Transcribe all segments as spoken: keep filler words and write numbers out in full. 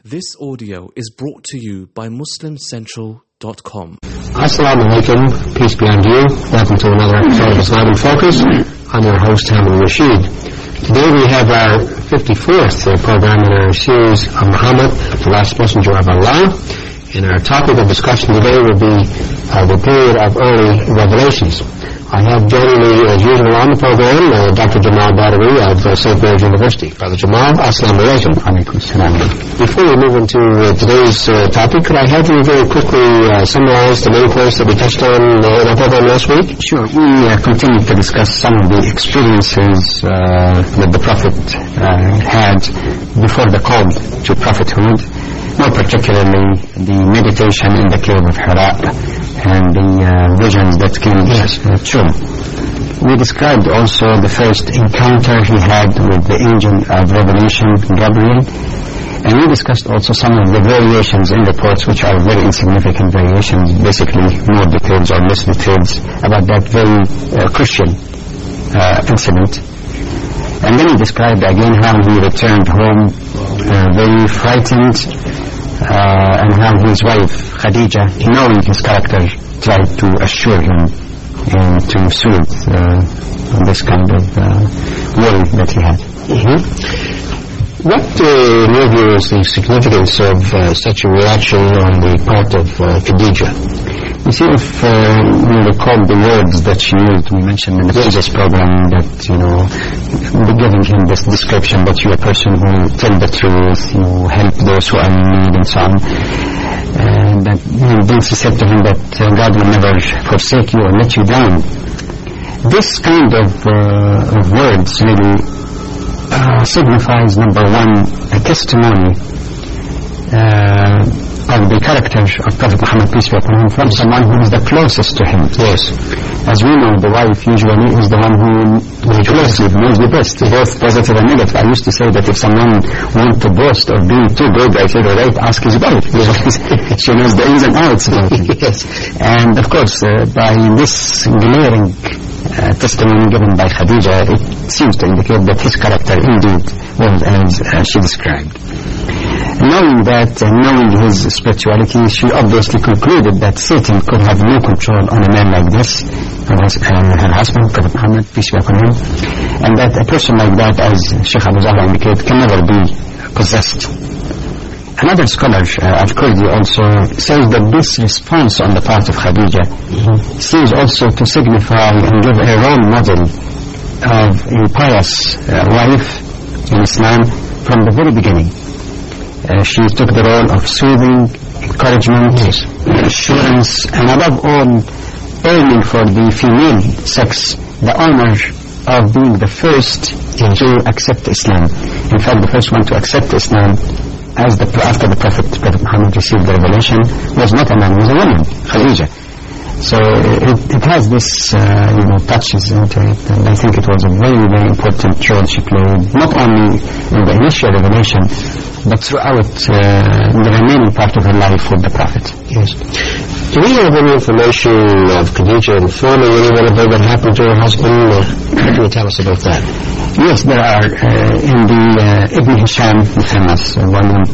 This audio is brought to you by Muslim Central dot com. Assalamu alaikum, peace be on you. Welcome to another episode of Islam in Focus. I'm your host, Hamid Rashid. Today we have our fifty-fourth uh, program in our series of Muhammad, the last messenger of Allah. And our topic of discussion today will be uh, the period of early revelations. I have joining me, as usual, on the program, uh, Doctor Jamal Badawi of uh, Saint Mary's University. Brother Jamal, assalamu alaikum. Alaikum salam. Before we move into uh, today's uh, topic, could I have you very quickly uh, summarize the main points that we touched on uh, in our program last week? Sure. We uh, continue to discuss some of the experiences uh, that the Prophet uh, had before the call to prophethood, more particularly the meditation in the cave of Hira and the uh, visions that came yes. uh, true. We described also the first encounter he had with the angel of revelation, Gabriel, and we discussed also some of the variations in reports, which are very insignificant variations, basically more details or less details about that very uh, crucial uh, incident. And then he described again how he returned home uh, very frightened, uh, and how his wife Khadija, knowing his character, tried to assure him and to soothe uh, this kind of uh, worry that he had. Mm-hmm. What, uh, in your view, is the significance of uh, such a reaction on the part of uh, Khadija? You see, if uh, you recall the words that she used, we mentioned in the yes. previous program that, you know, giving him this description that you're a person who tell the truth, you help those who are in need and so on. And that, you know, then she said to him that uh, God will never forsake you or let you down. This kind of, uh, of words really uh, signifies, number one, a testimony uh, of the character of Prophet Muhammad, peace be upon him, from someone who is the closest to him. Yes. As we know, the wife usually is the one who is closest, knows the best, both positive and negative. I used to say that if someone wants to boast or be too good, I say, all right, ask his wife. She knows the ins and outs about him. Yes. And of course, uh, by this glaring uh, testimony given by Khadija, it seems to indicate that his character indeed was as uh, she described. Knowing that and knowing his spirituality, she obviously concluded that Satan could have no control on a man like this, her, uh, her husband, Prophet Muhammad, peace be upon him, and that a person like that, as Sheikh Abu Zahra indicated, can never be possessed. Another scholar, uh, Al-Kurdi, also says that this response on the part of Khadija mm-hmm. seems also to signify and give a role model of a pious uh, wife in Islam from the very beginning. Uh, she took the role of soothing, encouragement, yes. assurance, and above all, aiming for the female sex the honor of being the first yes. to accept Islam. In fact, the first one to accept Islam as the, after the Prophet, Prophet Muhammad received the revelation was not a man, it was a woman, Khadija. So it, it has this, uh, you know, touches into it, and I think it was a very, very important role she played, not only in the initial revelation, but throughout uh, the remaining part of her life with the Prophet. Yes. Do we have any information of Khadija informing anyone about what happened to her husband? Or what can you tell us about that? Yes, there are uh, in the uh, Ibn Hisham, the famous uh, volume.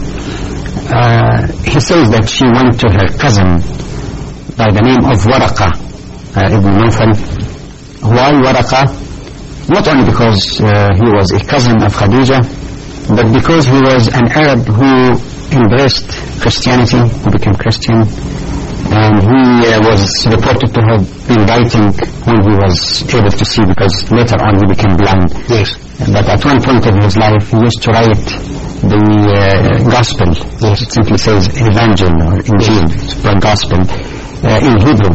Uh, he says that she went to her cousin by the name of Waraqa uh, Ibn Nawfal. Why Waraqa? Not only because uh, he was a cousin of Khadija, but because he was an Arab who embraced Christianity, who became Christian, and he uh, was reported to have been writing when he was able to see, because later on he became blind. Yes. But at one point of his life he used to write the uh, gospel. Yes. It simply says Evangel or Injil, the gospel, uh, in Hebrew.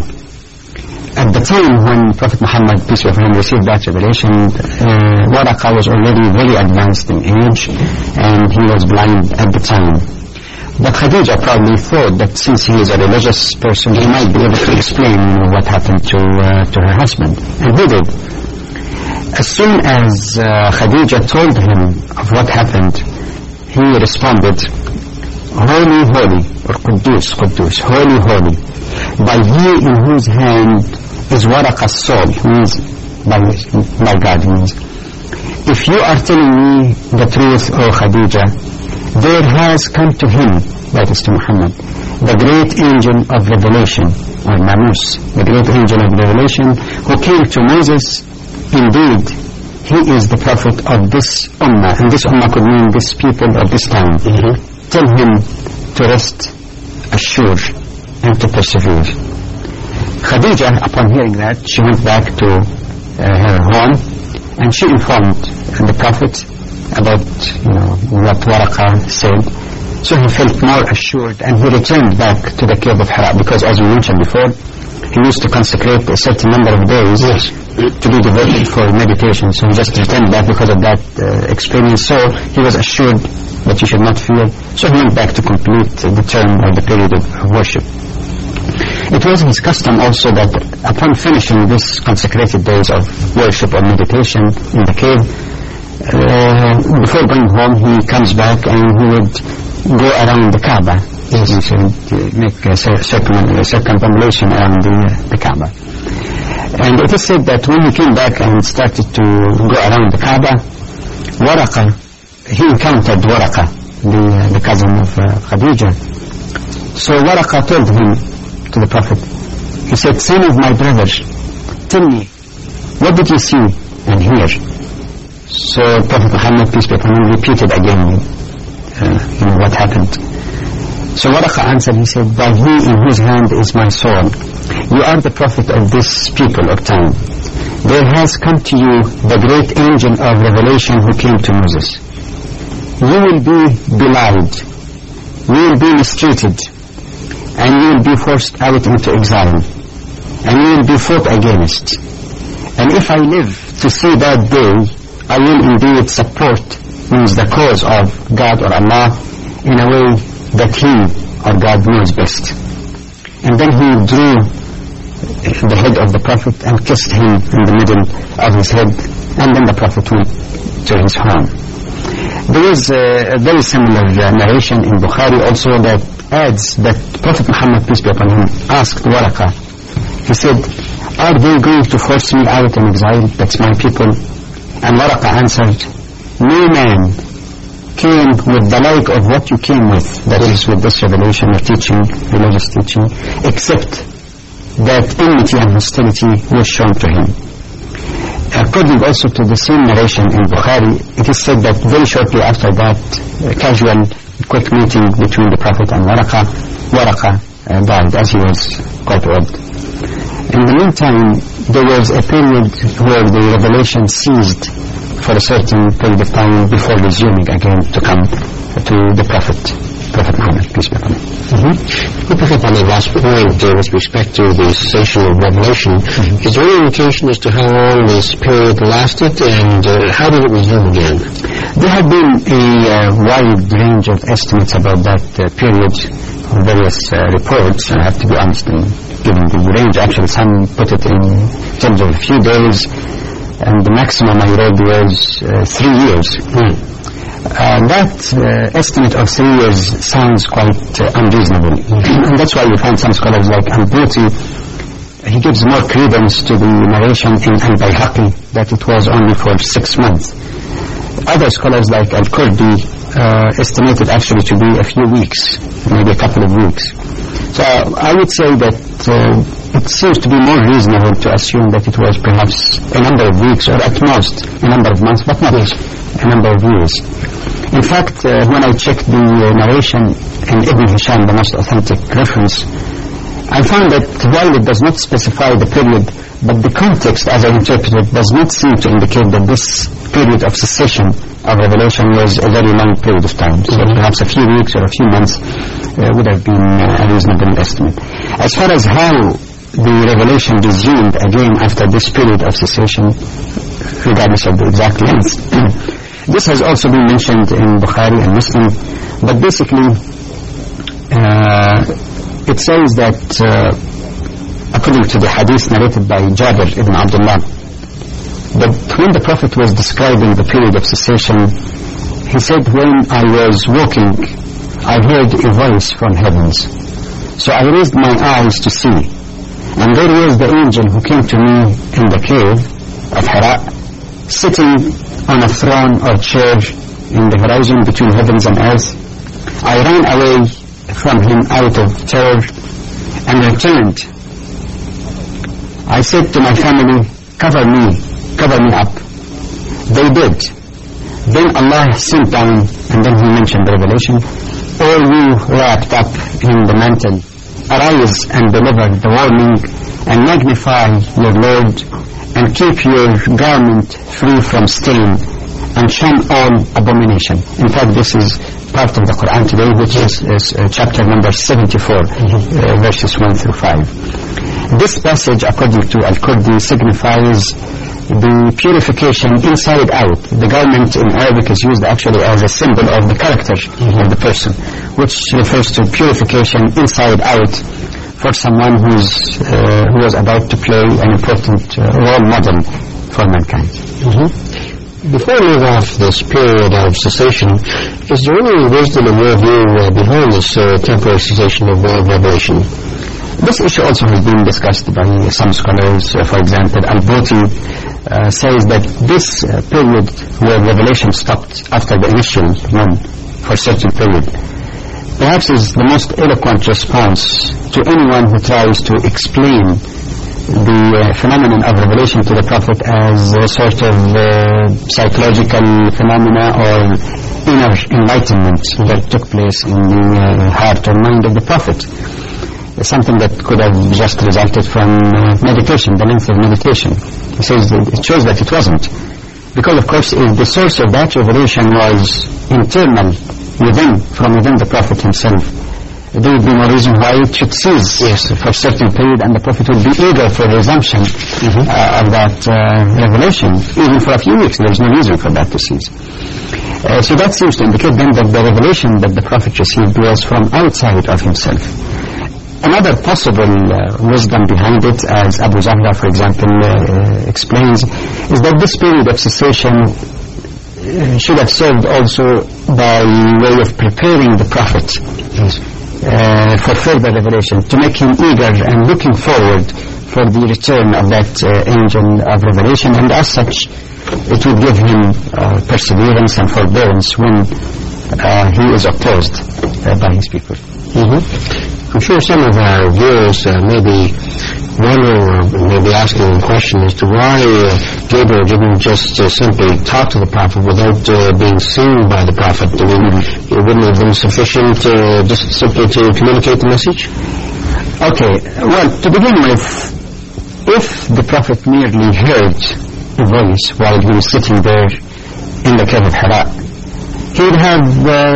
At the time when Prophet Muhammad, peace be upon him, received that revelation, uh, Waraqa was already very advanced in age, and he was blind at the time. But Khadija probably thought that since he is a religious person, he might be able to explain, you know, what happened to uh, to her husband. And he did. As soon as uh, Khadija told him of what happened, he responded, "Holy, holy," or Quddus, Quddus, holy, holy, by he in whose hand is Waraqa's soul, means by, by God, means. If you are telling me the truth, O Khadija, there has come to him, that is to Muhammad, the great angel of revelation, or Namus, the great angel of revelation, who came to Moses. Indeed, he is the prophet of this ummah, and this ummah could mean this people of this time. Mm-hmm. Tell him to rest assured and to persevere. Khadija, upon hearing that, she went back to uh, her home, and she informed the prophet about, you know, what Waraqa said. So he felt more assured, and he returned back to the cave of Hira, because as we mentioned before, he used to consecrate a certain number of days yes. to be devoted for meditation. So he just returned back because of that uh, experience. So he was assured that you should not fear. So he went back to complete uh, the term or the period of worship. It was his custom also that upon finishing this consecrated days of worship or meditation in the cave, uh, before going home he comes back and he would go around the Kaaba. Yes. He should uh, make a circum- circumambulation around the, uh, the Kaaba. And it is said that when he came back and started to go around the Kaaba, Waraqa, he encountered Waraqa, the, uh, the cousin of uh, Khadija. So Waraqa told him, to the Prophet, he said, son of my brother, tell me, what did you see and hear? So Prophet Muhammad, peace be upon him, repeated again uh, you know, what happened. So Waraqa answered, he said, by he in whose hand is my soul, you are the prophet of this people of time. There has come to you the great angel of revelation who came to Moses. You will be belied, you will be mistreated, and you will be forced out into exile, and you will be fought against. And if I live to see that day, I will indeed support, means the cause of God or Allah, in a way that he or God knows best. And then he drew the head of the Prophet and kissed him in the middle of his head, and then the Prophet went to his home. There is a, a very similar uh, narration in Bukhari also that adds that Prophet Muhammad, peace be upon him, asked Waraqa, he said, are they going to force me out in exile? That's my people. And Waraqa answered, no man came with the like of what you came with, that is with this revelation or teaching, religious teaching, except that enmity and hostility was shown to him. According also to the same narration in Bukhari, it is said that very shortly after that uh, casual, quick meeting between the Prophet and Waraqa, Waraqa uh, died as he was quite old. In the meantime, there was a period where the revelation ceased for a certain period of time before resuming again to come to the Prophet, Prophet Muhammad, peace be upon him. Mm-hmm. We pick up on the last point uh, with respect to the cessation of revelation. Mm-hmm. Is there any indication as to how long this period lasted, and uh, how did it resume again? There have been a uh, wide range of estimates about that uh, period, various uh, reports. I have to be honest in giving the range. Actually, some put it in terms of a few days, and the maximum I read was uh, three years. Mm. Uh, that uh, estimate of three years sounds quite uh, unreasonable. Mm-hmm. And that's why you find some scholars like Al-Buti, he gives more credence to the narration in Al-Bayhaqi that it was only for six months. Other scholars like Al-Kurdi uh, estimated actually to be a few weeks, maybe a couple of weeks. So I would say that uh, it seems to be more reasonable to assume that it was perhaps a number of weeks, or at most a number of months, but not a number of years. In fact, uh, when I checked the uh, narration in Ibn Hisham, the most authentic reference, I found that while it does not specify the period, but the context, as I interpreted, does not seem to indicate that this period of cessation of revelation was a very long period of time. So mm-hmm. perhaps a few weeks or a few months uh, would have been uh, a reasonable estimate. As far as how the revelation resumed again after this period of cessation, regardless of the exact length, this has also been mentioned in Bukhari and Muslim, but basically uh, it says that uh, according to the hadith narrated by Jabir ibn Abdullah, that when the Prophet was describing the period of cessation, he said, when I was walking, I heard a voice from heavens. So I raised my eyes to see, and there was the angel who came to me in the cave of Hira, sitting on a throne or chair in the horizon between heavens and earth, I ran away from him out of terror and returned. I said to my family, cover me, cover me up. They did. Then Allah sent down, and then He mentioned the revelation, all you wrapped up in the mantle, arise and deliver the warning, and magnify your Lord, and keep your garment free from stain, and shun all abomination. In fact, this is part of the Quran today, which is, is uh, chapter number seventy-four, mm-hmm. uh, verses one through five. This passage, according to Al-Kurdi, signifies the purification inside out. The garment in Arabic is used actually as a symbol of the character mm-hmm. of the person, which refers to purification inside out for someone who's uh, who was about to play an important uh, role model for mankind. Mm-hmm. Before we move off this period of cessation, is there any wisdom in your view uh, behind this uh, temporary cessation of uh, revelation? This issue also has been discussed by some scholars. Uh, for example, Al-Buti uh, says that this uh, period where revelation stopped after the initial one for a certain period perhaps is the most eloquent response to anyone who tries to explain the uh, phenomenon of revelation to the Prophet as a sort of uh, psychological phenomena or inner enlightenment that took place in the uh, heart or mind of the Prophet. Something that could have just resulted from uh, meditation, the length of meditation. He says that it shows that it wasn't. Because of course if the source of that revelation was internal, within, from within the Prophet himself, there would be no reason why it should cease yes. for a certain period, and the Prophet would be eager for resumption mm-hmm. uh, of that uh, revelation. Even for a few weeks, there is no reason for that to cease. Uh, so that seems to indicate then that the revelation that the Prophet received was from outside of himself. Another possible uh, wisdom behind it, as Abu Zahra, for example, uh, explains, is that this period of cessation uh, should have served also by way of preparing the Prophet yes. uh, for further revelation, to make him eager and looking forward for the return of that uh, angel of revelation, and as such it would give him uh, perseverance and forbearance when uh, he is opposed uh, by his people. Mm-hmm. I'm sure some of our viewers uh, may be wondering or maybe asking a question as to why uh, Gabriel didn't just uh, simply talk to the Prophet without uh, being seen by the Prophet. I mean, it wouldn't have been sufficient uh, just simply to communicate the message? Okay, well, to begin with, if the Prophet merely heard a voice while he was sitting there in the cave of Hira, he would have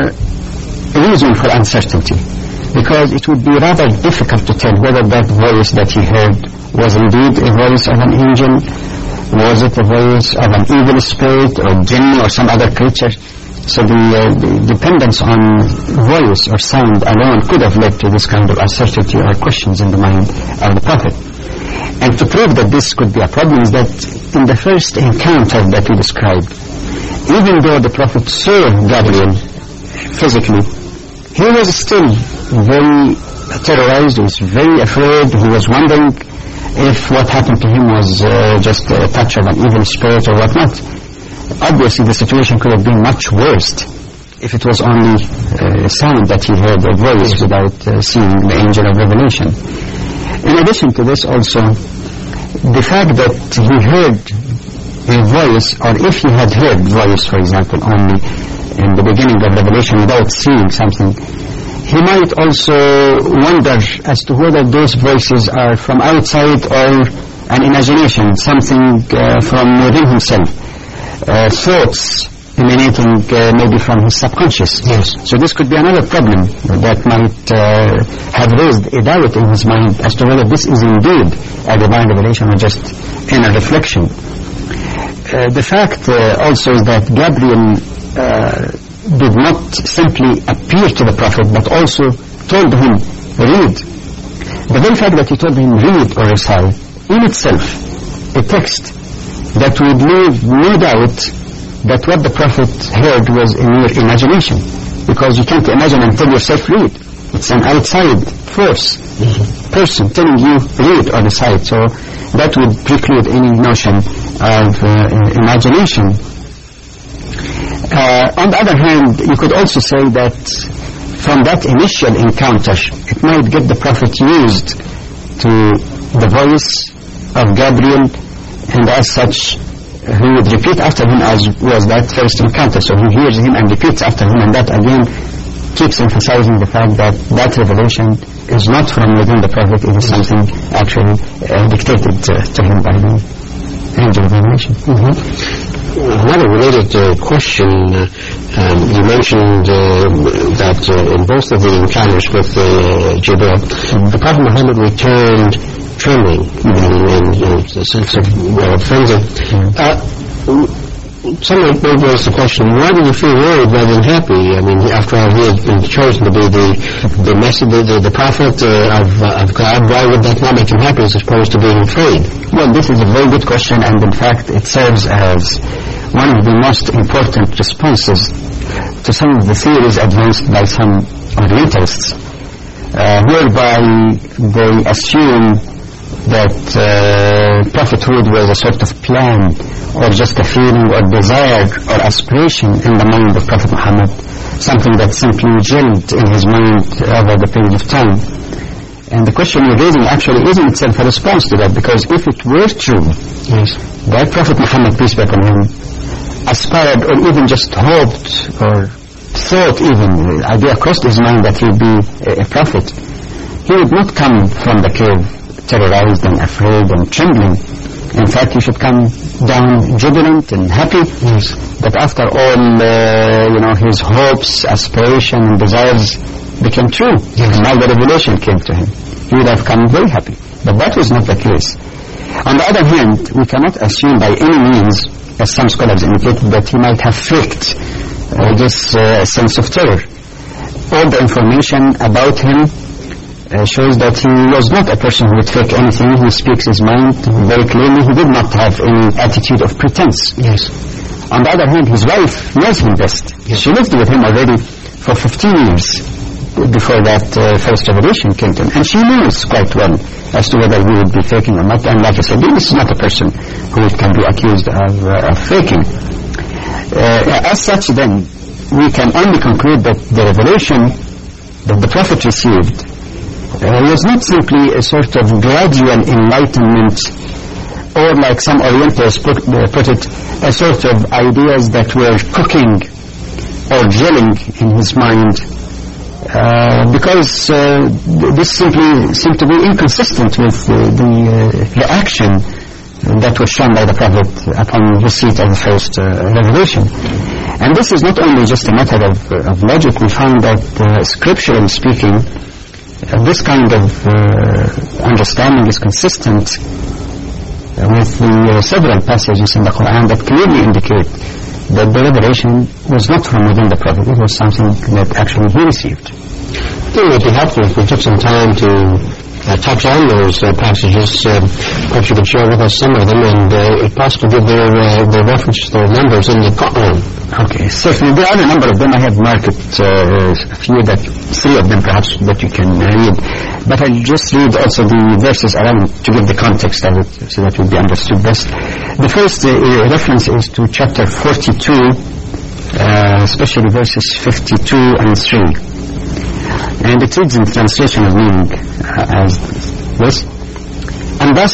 uh, reason for uncertainty, because it would be rather difficult to tell whether that voice that he heard was indeed a voice of an angel, was it a voice of an evil spirit or jinn or some other creature. So the, uh, the dependence on voice or sound alone could have led to this kind of uncertainty or questions in the mind of the Prophet. And to prove that this could be a problem is that in the first encounter that we described, even though the Prophet saw Gabriel physically, he was still very terrorized, he was very afraid, he was wondering if what happened to him was uh, just a touch of an evil spirit or whatnot. Obviously the situation could have been much worse if it was only uh, sound that he heard, a voice, without uh, seeing the angel of revelation. In addition to this also, the fact that he heard a voice, or if he had heard voice, for example, only in the beginning of revelation without seeing something, he might also wonder as to whether those voices are from outside or an imagination, something uh, from within himself, uh, thoughts emanating uh, maybe from his subconscious. Yes. So this could be another problem that might uh, have raised a doubt in his mind as to whether this is indeed a divine revelation or just inner reflection. Uh, the fact uh, also is that Gabriel uh, did not simply appear to the Prophet, but also told him, read. The very fact that he told him, read or recite, in itself, a text that would leave no doubt that what the Prophet heard was in your imagination, because you can't imagine until yourself read. It's an outside force, mm-hmm. person telling you, read or recite, so that would preclude any notion of uh, imagination. Uh, on the other hand, you could also say that from that initial encounter, it might get the Prophet used to the voice of Gabriel, and as such, he would repeat after him as was that first encounter. So he hears him and repeats after him, and that again keeps emphasizing the fact that that revelation is not from within the Prophet, it is something actually uh, dictated uh, to him by the angel of revelation. Mm-hmm. Another related uh, question, uh, um, you mentioned uh, that uh, in both of the encounters with uh, Jibril, mm-hmm. the Prophet Muhammad returned trembling, mm-hmm. in, in, in the sense of uh, frenzy. Mm-hmm. Uh, Someone may raise the question, why do you feel worried rather than happy? I mean, after all, he has been chosen to be the the message, the, the prophet uh, of, uh, of God. Why would that not make him happy as opposed to being afraid? Well, this is a very good question, and in fact, it serves as one of the most important responses to some of the theories advanced by some Orientalists, uh, whereby they assume that uh, prophethood was a sort of plan or just a feeling or desire or aspiration in the mind of Prophet Muhammad, something that simply gelled in his mind over the period of time. And the question you're raising actually is in itself a response to that, because if it were true, yes, that Prophet Muhammad, peace be upon him, aspired or even just hoped or thought even, the idea crossed his mind that he would be a, a prophet, he would not come from the cave terrorized and afraid and trembling. In fact, he should come down jubilant and happy, yes, that after all, uh, you know, his hopes, aspiration and desires became true. Yes. And now the revelation came to him. He would have come very happy. But that was not the case. On the other hand, we cannot assume by any means, as some scholars indicated, that he might have faked uh, this uh, sense of terror. All the information about him Uh, shows that he was not a person who would fake anything. He speaks his mind very clearly. He did not have any attitude of pretense. Yes. On the other hand, his wife knows him best. Yes. She lived with him already for fifteen years before that uh, first revelation came to him. And she knows quite well as to whether he would be faking or not. And like I said, this is not a person who can be accused of, uh, of faking. Uh, as such, then, we can only conclude that the revelation that the Prophet received Uh, was not simply a sort of gradual enlightenment, or like some Orientals put, uh, put it, a sort of ideas that were cooking or gelling in his mind, uh, because uh, this simply seemed to be inconsistent with uh, the uh, reaction that was shown by the Prophet upon receipt of the first uh, revelation. And this is not only just a matter of, uh, of logic. We find that uh, scripturally speaking, Uh, this kind of uh, understanding is consistent uh, with the uh, several passages in the Quran that clearly indicate that the revelation was not from within the Prophet. It was something that actually he received. I think it would be helpful if we took some time to uh, touch on those uh, passages. Uh, perhaps you could share with us some of them, and uh, if possible give their, uh, their references, their numbers in the Quran. Okay, certainly. There are a number of them. I have marked uh, a few, that three of them perhaps that you can uh, read. But I'll just read also the verses around to give the context of it so that it will be understood best. The first uh, reference is to chapter forty-two, uh, especially verses fifty-two and three. And it reads in translation of meaning uh, as this. And thus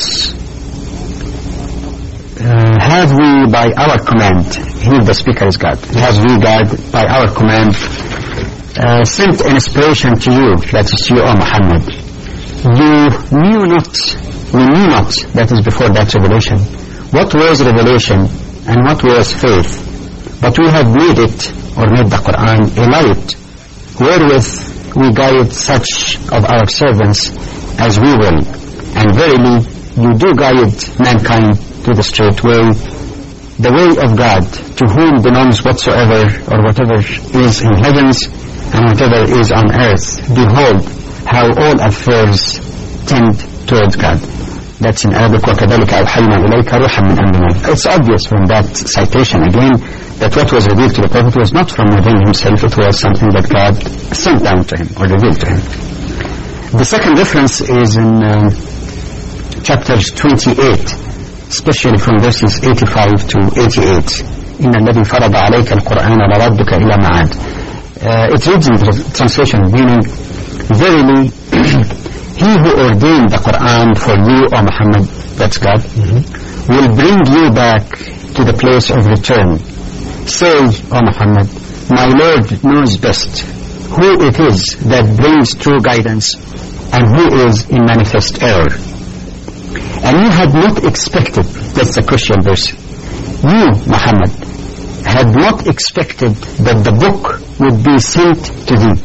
Uh, have we by our command, here the speaker is God, have we God by our command uh, sent an inspiration to you, that is you, O Muhammad. You knew not, we knew not, that is before that revelation, what was revelation and what was faith, but we have made it, or made the Quran, a light, wherewith we guide such of our servants as we will, and verily you do guide mankind to the straight way, the way of God, to whom belongs whatsoever or whatever is in heavens and whatever is on earth. Behold how all affairs tend towards God. That's in Arabic. وَكَذَلِكَ أَوْحَيْنَا إِلَيْكَ رُوحًا مِنْ أَمْرِنَا. It's obvious from that citation again that what was revealed to the Prophet was not from within himself. It was something that God sent down to him or revealed to him. The second reference is in um, chapters twenty-eight, especially from verses eighty-five to eighty-eight. إِنَّ الَّذِي فَرَضَ عَلَيْكَ الْقُرْآنَ لَرَدُّكَ إِلَى مَعَادٍ. uh, it reads in the translation meaning, verily, he who ordained the Quran for you, O Muhammad, that's God, mm-hmm. will bring you back to the place of return. Say, O Muhammad, my Lord knows best who it is that brings true guidance and who is in manifest error. And you had not expected, that's the Christian verse, you, Muhammad, had not expected that the book would be sent to thee,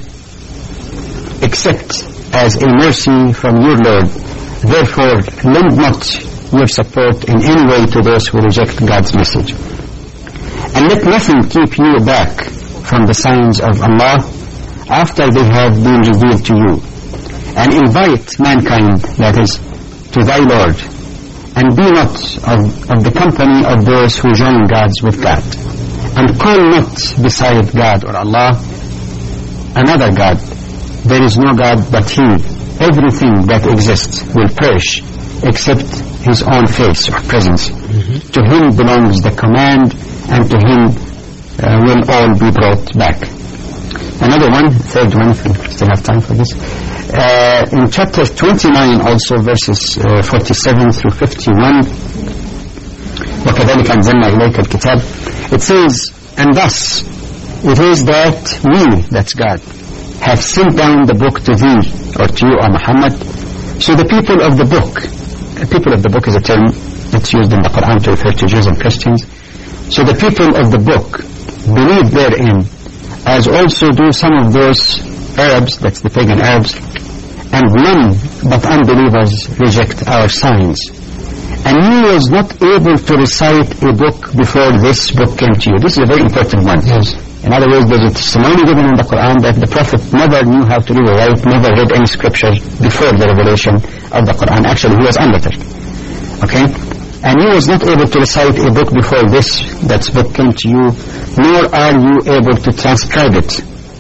except as a mercy from your Lord. Therefore, lend not your support in any way to those who reject God's message. And let nothing keep you back from the signs of Allah after they have been revealed to you. And invite mankind, that is, to thy Lord, and be not of, of the company of those who join gods with God. And call not beside God or Allah another God. There is no God but He. Everything that exists will perish except His own face or presence. Mm-hmm. To Him belongs the command, and to Him uh, will all be brought back. Another one, third one, if we still have time for this. Uh, in chapter twenty-nine also, verses uh, forty-seven through fifty-one, وَكَذَلِكَ أَنزَلْنَا إِلَيْكَ الْكِتَابِ, it says, and thus it is that we, that's God, have sent down the book to thee, or to you, O Muhammad. So the people of the book, the people of the book is a term that's used in the Quran to refer to Jews and Christians. So the people of the book believe therein, as also do some of those Arabs, that's the pagan Arabs, and none but unbelievers reject our signs. And he was not able to recite a book before this book came to you. This is a very important one. Yes. In other words, there's a testimony given in the Quran that the Prophet never knew how to read or write, never read any scripture before the revelation of the Quran. Actually, he was illiterate. Okay? And he was not able to recite a book before this, that book came to you, nor are you able to transcribe it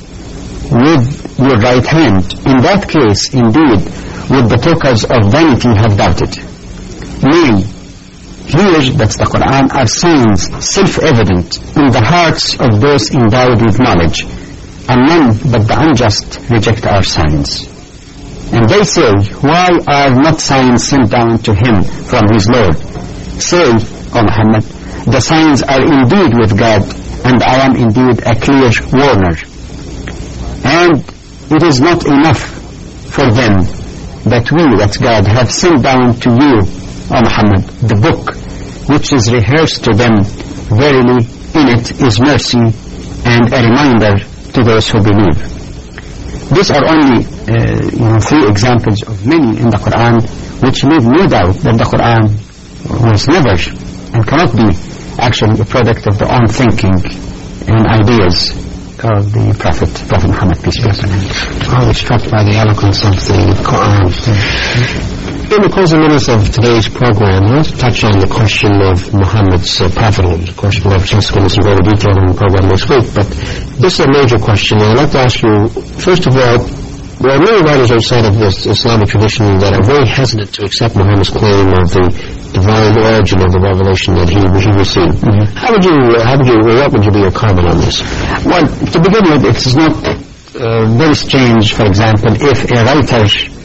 with your right hand. In that case, indeed, would the talkers of vanity have doubted. Nay, here, that's the Quran, are signs self-evident in the hearts of those endowed with knowledge, and none but the unjust reject our signs. And they say, why are not signs sent down to him from his Lord? Say, O Muhammad, the signs are indeed with God, and I am indeed a clear warner. And it is not enough for them that we, that's God, have sent down to you, O Muhammad, the book, which is rehearsed to them. Verily, in it is mercy and a reminder to those who believe. These are only uh, you know, three examples of many in the Quran which leave no doubt that the Quran was never and cannot be actually a product of the own thinking and ideas of the Prophet, Prophet Muhammad, peace be upon him. I was struck by the eloquence of the Quran. In the closing minutes of today's program, I want to touch on the question of Muhammad's uh, prophethood. Of course, we'll have a chance to go into some greater detail in the program next week, but this is a major question. I'd like to ask you, first of all, there are many writers outside of this Islamic tradition that are very hesitant to accept Muhammad's claim of the divine origin of the revelation that he, he received. Mm-hmm. How would you, how would you, what would you be your comment on this? Well, to begin with, it is not uh, very strange, for example, if a writer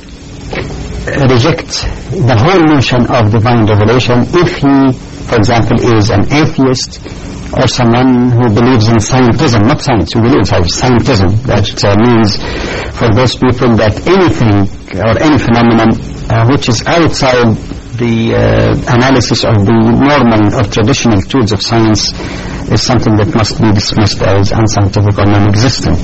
uh, rejects the whole notion of divine revelation if he, for example, is an atheist or someone who believes in scientism, not science, who believes in scientism. That uh, means for those people that anything or any phenomenon uh, which is outside the uh, analysis of the normal or traditional tools of science is something that must be dismissed as unscientific or non-existent.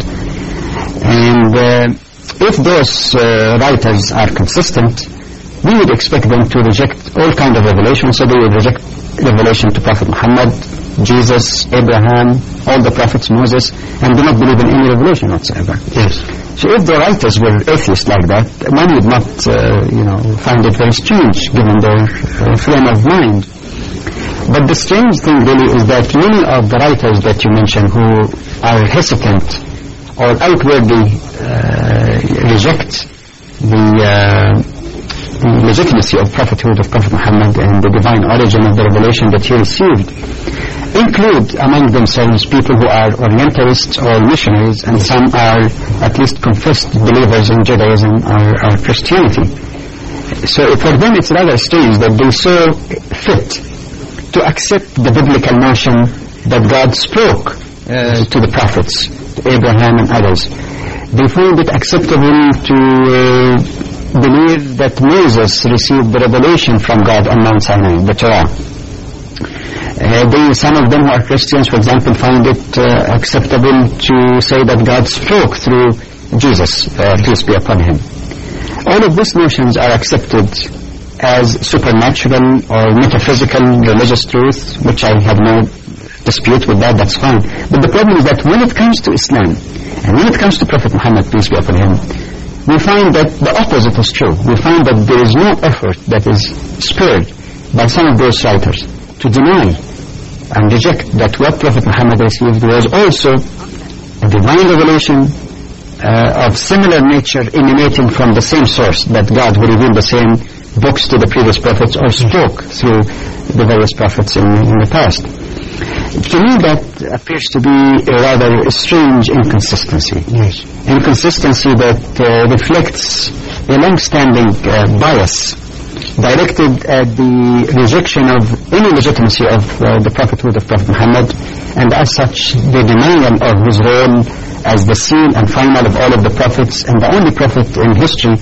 And uh, if those uh, writers are consistent, we would expect them to reject all kinds of revelation. So they would reject revelation to Prophet Muhammad, Jesus, Abraham, all the prophets, Moses, and do not believe in any revelation whatsoever. Yes. So if the writers were atheists like that, one would not, uh, you know, find it very strange given their uh, frame of mind. But the strange thing really is that many of the writers that you mentioned who are hesitant or outwardly uh, reject the, uh, the legitimacy of prophethood of Prophet Muhammad and the divine origin of the revelation that he received, include among themselves people who are Orientalists or missionaries, and some are at least confessed believers in Judaism or, or Christianity. So for them it's rather strange that they so fit to accept the biblical notion that God spoke uh, to the prophets, to Abraham and others. They find it acceptable to uh, believe that Moses received the revelation from God on Mount Sinai, the Torah. Uh, they, some of them who are Christians, for example, find it uh, acceptable to say that God spoke through Jesus, uh, peace be upon him. All of these notions are accepted as supernatural or metaphysical religious truth, which I have no dispute with that, that's fine. But the problem is that when it comes to Islam, and when it comes to Prophet Muhammad, peace be upon him, we find that the opposite is true. We find that there is no effort that is spared by some of those writers to deny and reject that what Prophet Muhammad received was also a divine revelation uh, of similar nature emanating from the same source, that God who revealed the same books to the previous prophets or spoke through the various prophets in, in the past. To me that appears to be a rather strange inconsistency. Yes. Inconsistency that uh, reflects a long-standing uh, bias directed at the rejection of any legitimacy of uh, the prophethood of Prophet Muhammad, and as such the denial of his role as the seal and final of all of the prophets, and the only prophet in history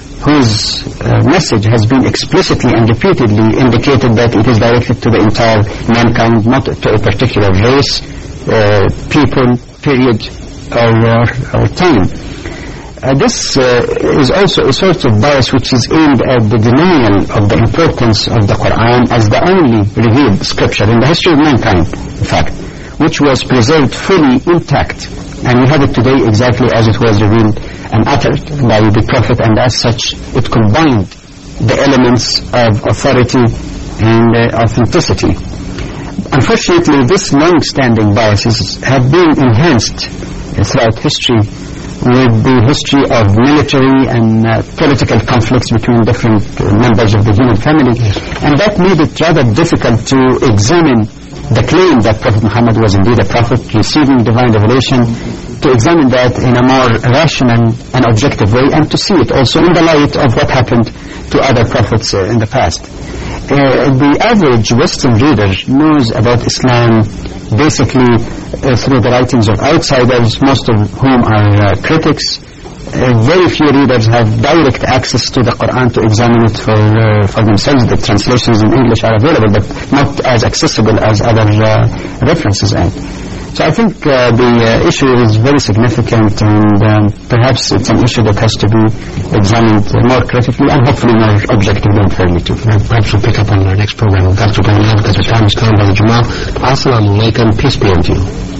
whose uh, message has been explicitly and repeatedly indicated that it is directed to the entire mankind, not to a particular race, uh, people, period, or, or, or time. Uh, this uh, is also a sort of bias which is aimed at the denial of the importance of the Quran as the only revealed scripture in the history of mankind, in fact, which was preserved fully intact. And we have it today exactly as it was revealed and uttered by the Prophet, and as such it combined the elements of authority and uh, authenticity. Unfortunately, these long-standing biases have been enhanced uh, throughout history with the history of military and uh, political conflicts between different uh, members of the human family, and that made it rather difficult to examine the claim that Prophet Muhammad was indeed a prophet receiving divine revelation, to examine that in a more rational and objective way, and to see it also in the light of what happened to other prophets uh, in the past. Uh, the average Western reader knows about Islam basically uh, through the writings of outsiders, most of whom are uh, critics. Uh, very few readers have direct access to the Quran to examine it for uh, for themselves. The translations in English are available, but not as accessible as other uh, references are. So I think uh, the uh, issue is very significant, and um, perhaps it's an issue that has to be examined more critically and hopefully more objectively and fairly too. Perhaps we'll pick up on our next program. Doctor Brown, because the time is come, Brother Jamal. Assalamu alaikum, peace be unto you.